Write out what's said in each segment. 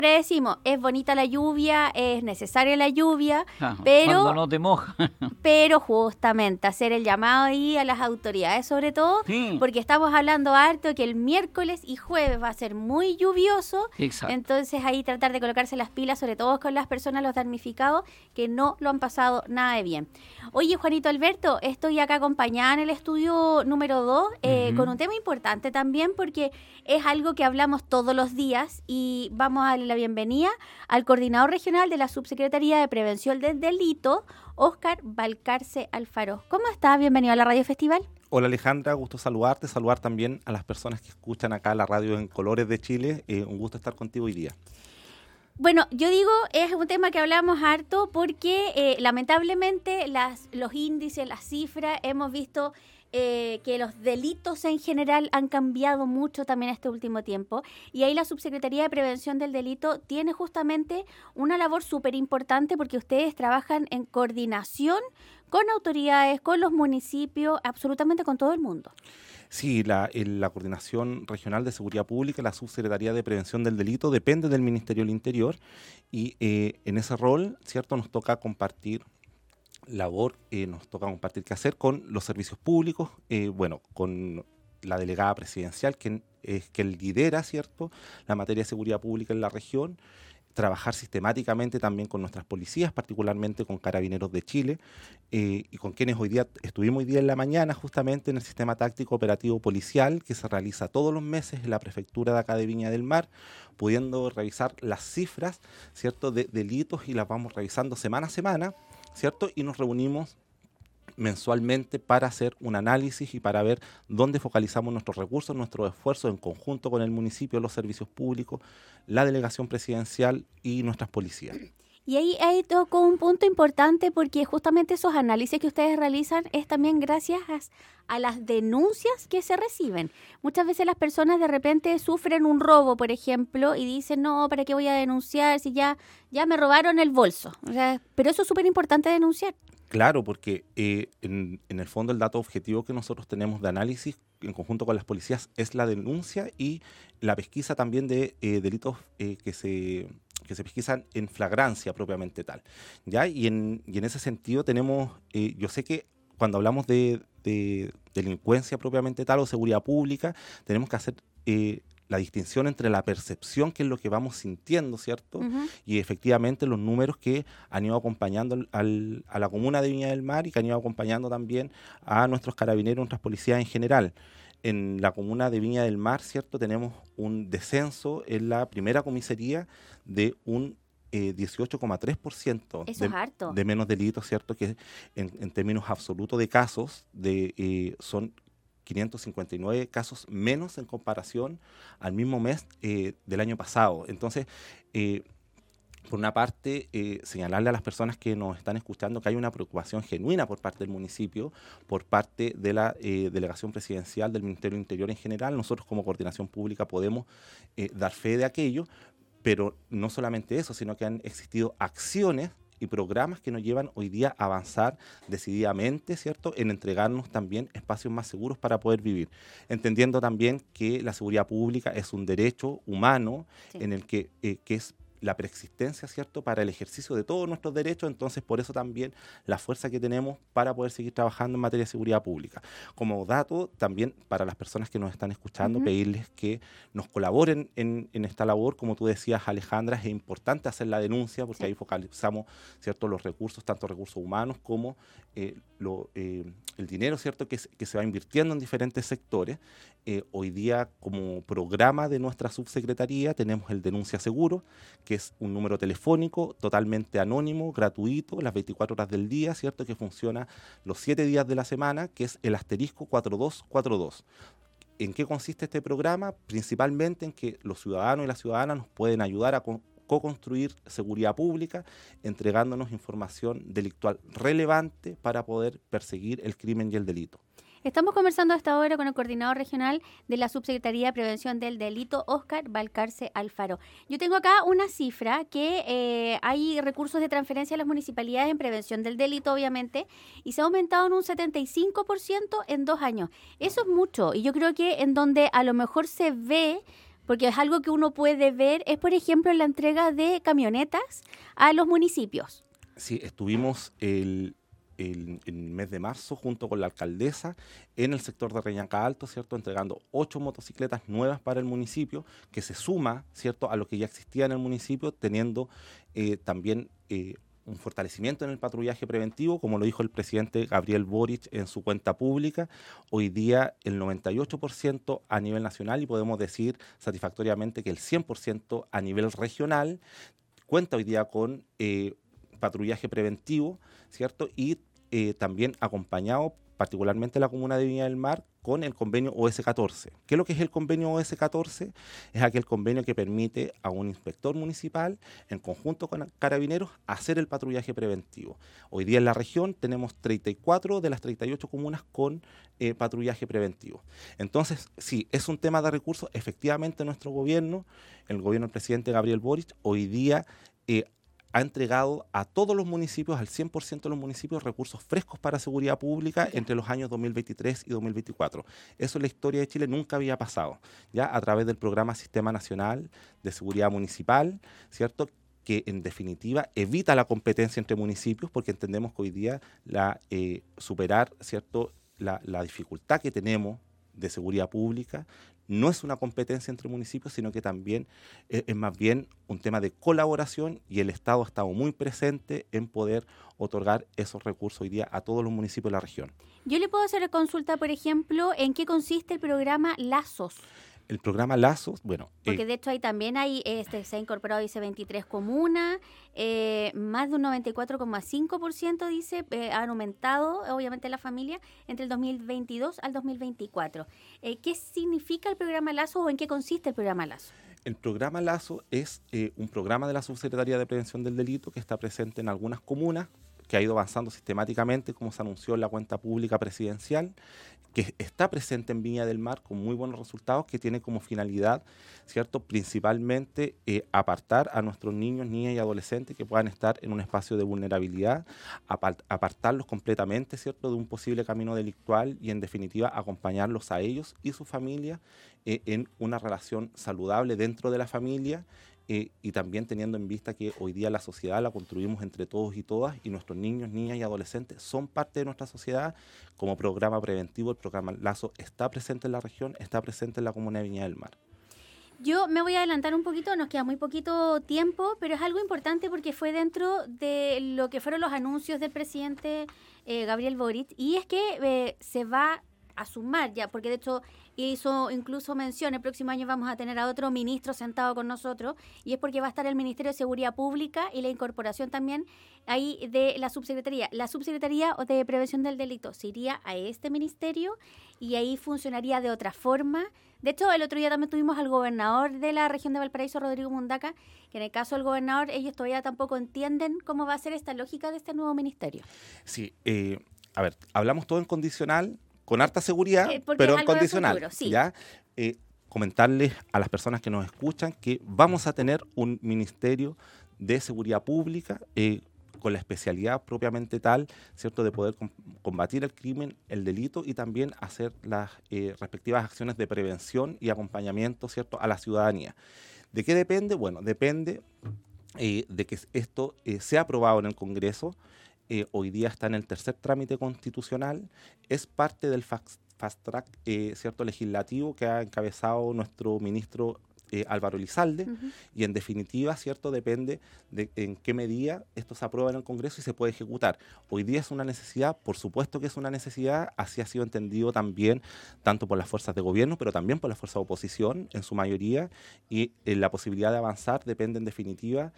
decimos, es bonita la lluvia, es necesaria la lluvia, Cuando pero no te mojas. pero justamente hacer el llamado ahí a las autoridades, sobre todo, Sí. porque estamos hablando harto que el miércoles y jueves va a ser muy lluvioso, Exacto. entonces ahí tratar de colocarse las pilas, sobre todo con las personas, los damnificados, que no lo han pasado nada de bien. Oye, Juanito Alberto, estoy acá acompañada en el estudio número 2, con un tema importante también, porque es algo que hablamos todos los días y vamos a darle la bienvenida al coordinador regional de la Subsecretaría de Prevención del Delito, Óscar Valcarce Alfaro. ¿Cómo estás? Bienvenido a la Radio Festival. Hola Alejandra, gusto saludarte, saludar también a las personas que escuchan acá la radio en Colores de Chile. Un gusto estar contigo hoy día. Bueno, yo digo, es un tema que hablamos harto porque lamentablemente los índices, las cifras, hemos visto que los delitos en general han cambiado mucho también este último tiempo, y ahí la Subsecretaría de Prevención del Delito tiene justamente una labor súper importante porque ustedes trabajan en coordinación con autoridades, con los municipios, absolutamente con todo el mundo. Sí, la Coordinación Regional de Seguridad Pública, la Subsecretaría de Prevención del Delito, depende del Ministerio del Interior y en ese rol, ¿cierto?, nos toca compartir labor, nos toca compartir qué hacer con los servicios públicos, con la delegada presidencial, que lidera, ¿cierto?, la materia de seguridad pública en la región, trabajar sistemáticamente también con nuestras policías, particularmente con Carabineros de Chile, y con quienes estuvimos hoy día en la mañana justamente en el sistema táctico operativo policial que se realiza todos los meses en la prefectura de acá de Viña del Mar, pudiendo revisar las cifras, ¿cierto?, de delitos, y las vamos revisando semana a semana, ¿cierto?, y nos reunimos mensualmente para hacer un análisis y para ver dónde focalizamos nuestros recursos, nuestros esfuerzos en conjunto con el municipio, los servicios públicos, la delegación presidencial y nuestras policías. Y ahí tocó un punto importante porque justamente esos análisis que ustedes realizan es también gracias a las denuncias que se reciben. Muchas veces las personas de repente sufren un robo, por ejemplo, y dicen, no, ¿para qué voy a denunciar si ya me robaron el bolso? O sea, pero eso es súper importante denunciar. Claro, porque en el fondo el dato objetivo que nosotros tenemos de análisis en conjunto con las policías es la denuncia y la pesquisa también de delitos que se pesquisan en flagrancia propiamente tal, ¿ya? Y en ese sentido tenemos, yo sé que cuando hablamos de delincuencia propiamente tal o seguridad pública, tenemos que hacer la distinción entre la percepción, que es lo que vamos sintiendo, ¿cierto? Uh-huh. Y efectivamente los números que han ido acompañando a la comuna de Viña del Mar y que han ido acompañando también a nuestros carabineros, nuestras policías en general. En la comuna de Viña del Mar, ¿cierto?, tenemos un descenso en la primera comisaría de un 18,3% de menos delitos, ¿cierto?, que en términos absolutos de casos son 559 casos menos en comparación al mismo mes del año pasado. Entonces, por una parte, señalarle a las personas que nos están escuchando que hay una preocupación genuina por parte del municipio, por parte de la delegación presidencial del Ministerio del Interior en general. Nosotros como coordinación pública podemos dar fe de aquello, pero no solamente eso, sino que han existido acciones y programas que nos llevan hoy día a avanzar decididamente, ¿cierto?, en entregarnos también espacios más seguros para poder vivir, entendiendo también que la seguridad pública es un derecho humano, sí, en el que es la preexistencia, ¿cierto?, para el ejercicio de todos nuestros derechos. Entonces, por eso también la fuerza que tenemos para poder seguir trabajando en materia de seguridad pública. Como dato, también para las personas que nos están escuchando, uh-huh, pedirles que nos colaboren en esta labor. Como tú decías, Alejandra, es importante hacer la denuncia porque sí, ahí focalizamos, ¿cierto?, los recursos, tanto recursos humanos como el dinero, ¿cierto?, que se va invirtiendo en diferentes sectores. Hoy día, como programa de nuestra subsecretaría, tenemos el Denuncia Seguro, que es un número telefónico totalmente anónimo, gratuito, las 24 horas del día, ¿cierto?, que funciona los 7 días de la semana, que es el *4242. ¿En qué consiste este programa? Principalmente en que los ciudadanos y las ciudadanas nos pueden ayudar a co-construir seguridad pública, entregándonos información delictual relevante para poder perseguir el crimen y el delito. Estamos conversando a esta hora con el coordinador regional de la Subsecretaría de Prevención del Delito, Óscar Valcarce Alfaro. Yo tengo acá una cifra que hay recursos de transferencia a las municipalidades en prevención del delito, obviamente, y se ha aumentado en un 75% en 2 años. Eso es mucho, y yo creo que en donde a lo mejor se ve Porque es algo que uno puede ver, es por ejemplo la entrega de camionetas a los municipios. Sí, estuvimos el mes de marzo junto con la alcaldesa en el sector de Reñaca Alto, ¿cierto? Entregando 8 motocicletas nuevas para el municipio, que se suma, ¿cierto?, a lo que ya existía en el municipio, teniendo también un fortalecimiento en el patrullaje preventivo, como lo dijo el presidente Gabriel Boric en su cuenta pública. Hoy día el 98% a nivel nacional y podemos decir satisfactoriamente que el 100% a nivel regional cuenta hoy día con patrullaje preventivo, ¿cierto? Y también acompañado particularmente la comuna de Viña del Mar con el convenio OS14. ¿Qué es lo que es el convenio OS14? Es aquel convenio que permite a un inspector municipal, en conjunto con carabineros, hacer el patrullaje preventivo. Hoy día en la región tenemos 34 de las 38 comunas con patrullaje preventivo. Entonces, sí, es un tema de recursos. Efectivamente, nuestro gobierno, el gobierno del presidente Gabriel Boric, hoy día ha entregado a todos los municipios, al 100% de los municipios, recursos frescos para seguridad pública entre los años 2023 y 2024. Eso en la historia de Chile nunca había pasado, ya a través del programa Sistema Nacional de Seguridad Municipal, ¿cierto?, que en definitiva evita la competencia entre municipios, porque entendemos que hoy día superar, ¿cierto?, la dificultad que tenemos de seguridad pública no es una competencia entre municipios, sino que también es más bien un tema de colaboración, y el Estado ha estado muy presente en poder otorgar esos recursos hoy día a todos los municipios de la región. Yo le puedo hacer consulta, por ejemplo, ¿en qué consiste el programa Lazos? El programa Lazos, bueno... Porque de hecho ahí también se ha incorporado, dice, 23 comunas, más de un 94,5%, dice, han aumentado, obviamente, la familia entre el 2022 al 2024. ¿Qué significa el programa Lazos o en qué consiste el programa Lazos? El programa Lazo es un programa de la Subsecretaría de Prevención del Delito que está presente en algunas comunas, que ha ido avanzando sistemáticamente, como se anunció en la cuenta pública presidencial, que está presente en Viña del Mar con muy buenos resultados, que tiene como finalidad, ¿cierto?, principalmente apartar a nuestros niños, niñas y adolescentes que puedan estar en un espacio de vulnerabilidad, apartarlos completamente, ¿cierto?, de un posible camino delictual y, en definitiva, acompañarlos a ellos y su familia en una relación saludable dentro de la familia. Y también teniendo en vista que hoy día la sociedad la construimos entre todos y todas, y nuestros niños, niñas y adolescentes son parte de nuestra sociedad. Como programa preventivo, el programa Lazo está presente en la región, está presente en la comuna de Viña del Mar. Yo me voy a adelantar un poquito, nos queda muy poquito tiempo, pero es algo importante porque fue dentro de lo que fueron los anuncios del presidente Gabriel Boric, y es que se va a sumar ya, porque de hecho hizo incluso mención, el próximo año vamos a tener a otro ministro sentado con nosotros, y es porque va a estar el Ministerio de Seguridad Pública y la incorporación también ahí de la subsecretaría. La subsecretaría de Prevención del Delito se iría a este ministerio y ahí funcionaría de otra forma. De hecho, el otro día también tuvimos al gobernador de la región de Valparaíso, Rodrigo Mundaca, que en el caso del gobernador ellos todavía tampoco entienden cómo va a ser esta lógica de este nuevo ministerio. Sí, a ver, hablamos todo en condicional, con harta seguridad, pero en condicional. Futuro, sí. ¿Ya? Comentarles a las personas que nos escuchan que vamos a tener un Ministerio de Seguridad Pública con la especialidad propiamente tal, ¿cierto?, de poder combatir el crimen, el delito, y también hacer las respectivas acciones de prevención y acompañamiento, ¿cierto?, a la ciudadanía. ¿De qué depende? Bueno, depende de que esto sea aprobado en el Congreso. Hoy día está en el tercer trámite constitucional, es parte del fast track cierto, legislativo que ha encabezado nuestro ministro Álvaro Elizalde, y en definitiva, ¿cierto?, depende de en qué medida esto se aprueba en el Congreso y se puede ejecutar. Hoy día es una necesidad, por supuesto que es una necesidad, así ha sido entendido también, tanto por las fuerzas de gobierno, pero también por las fuerzas de oposición en su mayoría, y la posibilidad de avanzar depende en definitiva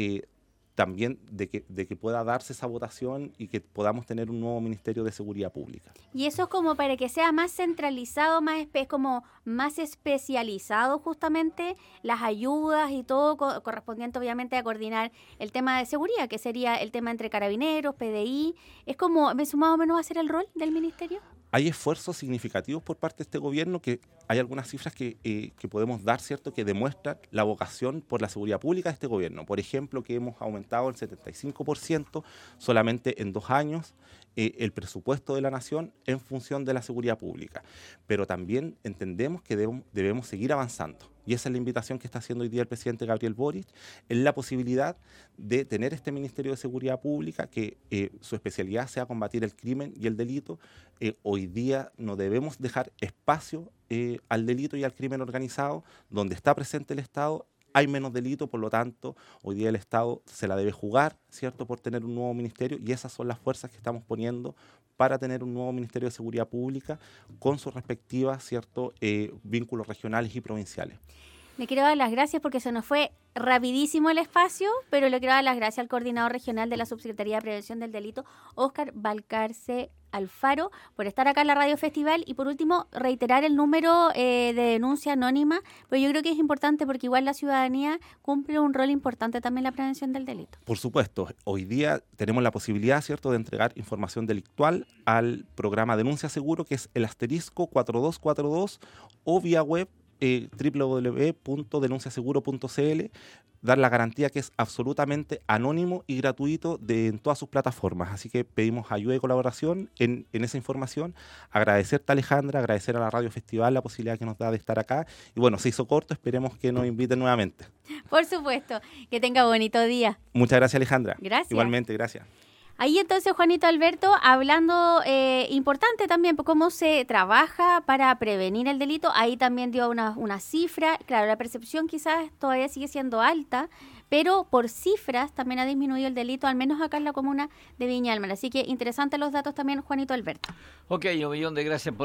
también de que pueda darse esa votación y que podamos tener un nuevo Ministerio de Seguridad Pública. Y eso es como para que sea más centralizado, como más especializado justamente las ayudas y todo correspondiente obviamente a coordinar el tema de seguridad, que sería el tema entre carabineros, PDI. ¿Es como más o menos va a ser el rol del ministerio? Hay esfuerzos significativos por parte de este gobierno que hay algunas cifras que podemos dar, ¿cierto?, que demuestran la vocación por la seguridad pública de este gobierno. Por ejemplo, que hemos aumentado el 75% solamente en 2 años el presupuesto de la nación en función de la seguridad pública. Pero también entendemos que debemos seguir avanzando. Y esa es la invitación que está haciendo hoy día el presidente Gabriel Boric, en la posibilidad de tener este Ministerio de Seguridad Pública, que su especialidad sea combatir el crimen y el delito. Hoy día no debemos dejar espacio al delito y al crimen organizado. Donde está presente el Estado, hay menos delito, por lo tanto, hoy día el Estado se la debe jugar, ¿cierto?, por tener un nuevo ministerio, y esas son las fuerzas que estamos poniendo para tener un nuevo Ministerio de Seguridad Pública con sus respectivas, ¿cierto?, vínculos regionales y provinciales. Le quiero dar las gracias porque se nos fue rapidísimo el espacio, pero le quiero dar las gracias al coordinador regional de la Subsecretaría de Prevención del Delito, Óscar Valcarce Alfaro, por estar acá en la Radio Festival. Y por último, reiterar el número de denuncia anónima, pero yo creo que es importante porque igual la ciudadanía cumple un rol importante también en la prevención del delito. Por supuesto, hoy día tenemos la posibilidad, ¿cierto?, de entregar información delictual al programa Denuncia Seguro, que es el *4242, o vía web www.denunciaseguro.cl, dar la garantía que es absolutamente anónimo y gratuito en todas sus plataformas. Así que pedimos ayuda y colaboración en esa información. Agradecerte, Alejandra, agradecer a la Radio Festival la posibilidad que nos da de estar acá. Y bueno, se hizo corto, esperemos que nos inviten nuevamente. Por supuesto, que tenga bonito día. Muchas gracias, Alejandra. Gracias. Igualmente, gracias. Ahí entonces Juanito Alberto hablando importante también por cómo se trabaja para prevenir el delito. Ahí también dio una cifra. Claro, la percepción quizás todavía sigue siendo alta, pero por cifras también ha disminuido el delito, al menos acá en la comuna de Viña del Mar. Así que interesantes los datos también, Juanito Alberto. Ok, un millón de gracias por